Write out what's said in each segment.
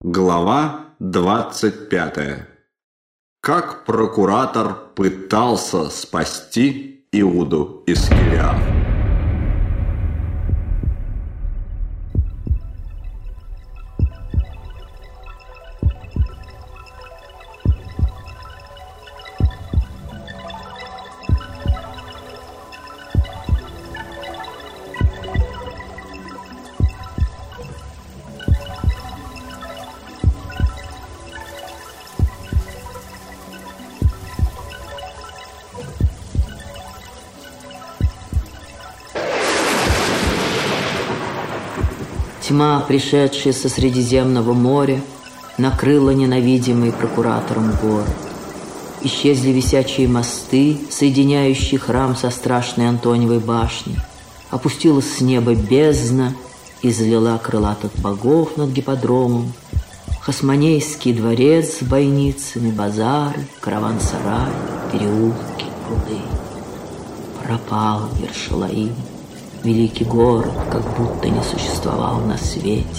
Глава 25. Как прокуратор пытался спасти Иуду Искариоту. Тьма, пришедшая со Средиземного моря, накрыла ненавидимый прокуратором город. Исчезли висячие мосты, соединяющие храм со страшной Антониевой башней. Опустилась с неба бездна и залила крылатых богов над гипподромом. Хасмонейский дворец с бойницами, базары, караван-сарай, переулки, пруды. Пропал Иерушалаим. Великий город как будто не существовал на свете.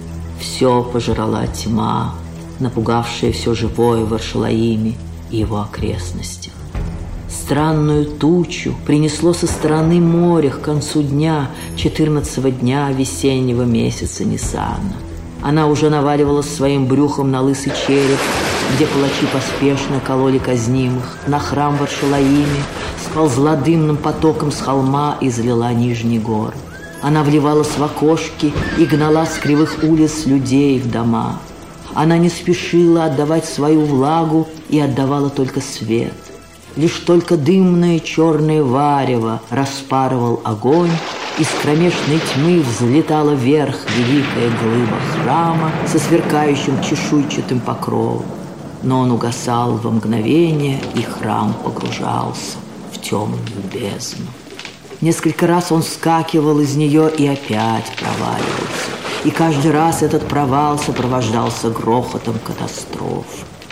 Все пожрала тьма, напугавшая все живое в Иерушалаиме и его окрестностях. Странную тучу принесло со стороны моря к концу дня, 14-го дня весеннего месяца Ниссана. Она уже наваливалась своим брюхом на лысый череп, где палачи поспешно кололи казнимых, на храм в Иерушалаиме, сползла дымным потоком с холма и залила нижний город. Она вливалась в окошки и гнала с кривых улиц людей в дома. Она не спешила отдавать свою влагу и отдавала только свет. Лишь только дымное черное варево распарывал огонь, из кромешной тьмы взлетала вверх великая глыба храма со сверкающим чешуйчатым покровом. Но он угасал во мгновение, и храм погружался в темную бездну. Несколько раз он вскакивал из нее и опять проваливался. И каждый раз этот провал сопровождался грохотом катастроф.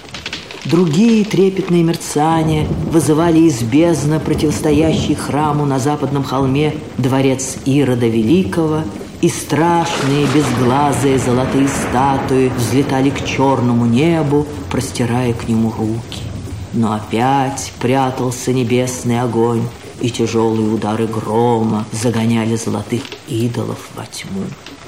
Другие трепетные мерцания вызывали из бездны противостоящий храму на западном холме дворец Ирода Великого, и страшные безглазые золотые статуи взлетали к черному небу, простирая к нему руки. Но опять прятался небесный огонь, и тяжелые удары грома загоняли золотых идолов во тьму.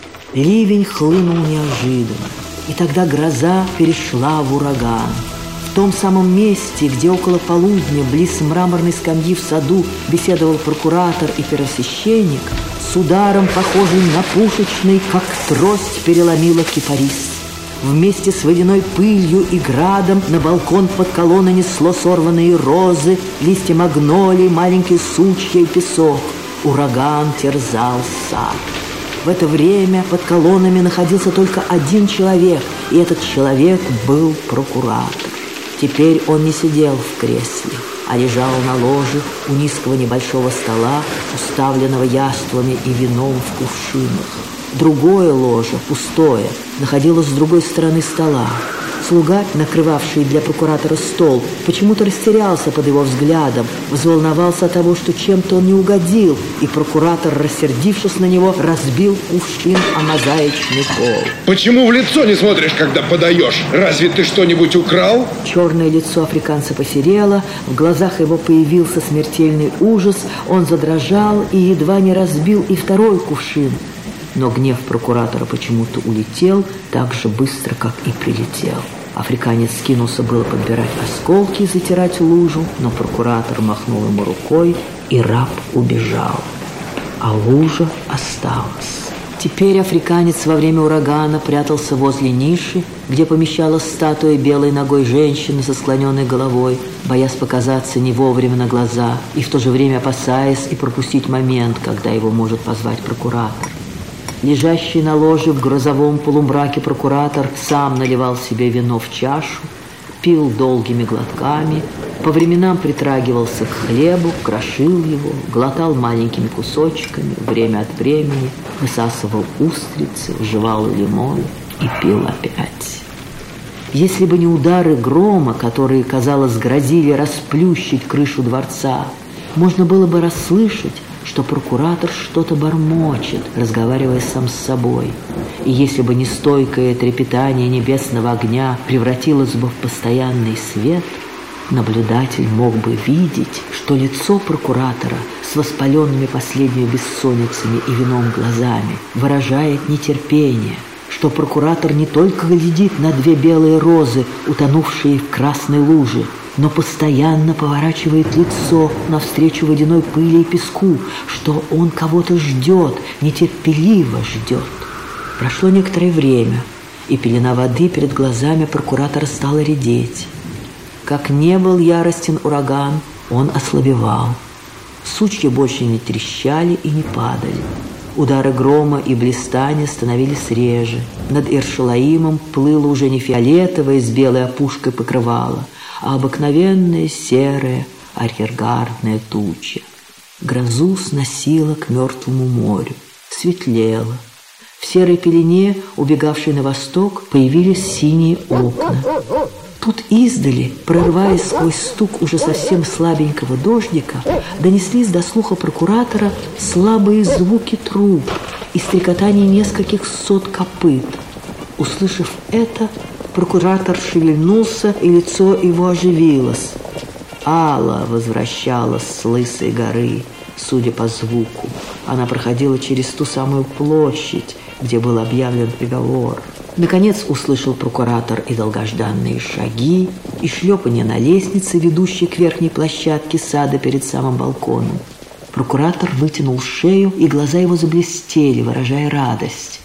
Ливень хлынул неожиданно, и тогда гроза перешла в ураган. В том самом месте, где около полудня, близ мраморной скамьи в саду, беседовал прокуратор и первосвященник, с ударом, похожим на пушечный, как трость, переломила кипарис. Вместе с водяной пылью и градом на балкон под колонной несло сорванные розы, листья магнолий, маленькие сучья и песок. Ураган терзал сад. В это время под колоннами находился только один человек, и этот человек был прокуратор. Теперь он не сидел в кресле, а лежал на ложе у низкого небольшого стола, уставленного яствами и вином в кувшинах. Другое ложе, пустое, находилось с другой стороны стола. Слуга, накрывавший для прокуратора стол, почему-то растерялся под его взглядом, взволновался от того, что чем-то он не угодил, и прокуратор, рассердившись на него, разбил кувшин о мозаичный пол. Почему в лицо не смотришь, когда подаешь? Разве ты что-нибудь украл? Черное лицо африканца посерело, в глазах его появился смертельный ужас, он задрожал и едва не разбил и второй кувшин. Но гнев прокуратора почему-то улетел так же быстро, как и прилетел. Африканец скинулся было подбирать осколки и затирать лужу, но прокуратор махнул ему рукой, и раб убежал. А лужа осталась. Теперь африканец во время урагана прятался возле ниши, где помещалась статуя белой ногой женщины со склоненной головой, боясь показаться не вовремя на глаза и в то же время опасаясь и пропустить момент, когда его может позвать прокуратор. Лежащий на ложе в грозовом полумраке прокуратор сам наливал себе вино в чашу, пил долгими глотками, по временам притрагивался к хлебу, крошил его, глотал маленькими кусочками, время от времени высасывал устрицы, жевал лимон и пил опять. Если бы не удары грома, которые, казалось, грозили расплющить крышу дворца, можно было бы расслышать, что прокуратор что-то бормочет, разговаривая сам с собой. И если бы не стойкое трепетание небесного огня превратилось бы в постоянный свет, наблюдатель мог бы видеть, что лицо прокуратора с воспаленными последними бессонницами и вином глазами выражает нетерпение, что прокуратор не только глядит на две белые розы, утонувшие в красной луже, но постоянно поворачивает лицо навстречу водяной пыли и песку, что он кого-то ждет, нетерпеливо ждет. Прошло некоторое время, и пелена воды перед глазами прокуратора стала редеть. Как не был яростен ураган, он ослабевал. Сучья больше не трещали и не падали. Удары грома и блистания становились реже. Над Ир-Шалаимом плыло уже не фиолетовое с белой опушкой покрывало, а обыкновенная серая арьергардная туча. Грозу сносило к мертвому морю. Светлело. В серой пелене, убегавшей на восток, появились синие окна. Тут издали, прорываясь сквозь стук уже совсем слабенького дождика, донеслись до слуха прокуратора слабые звуки труб и стрекотание нескольких сот копыт. Услышав это, прокуратор шевельнулся, и лицо его оживилось. Алла возвращалась с Лысой горы, судя по звуку. Она проходила через ту самую площадь, где был объявлен приговор. Наконец услышал прокуратор и долгожданные шаги, и шлепанье на лестнице, ведущей к верхней площадке сада перед самым балконом. Прокуратор вытянул шею, и глаза его заблестели, выражая радость.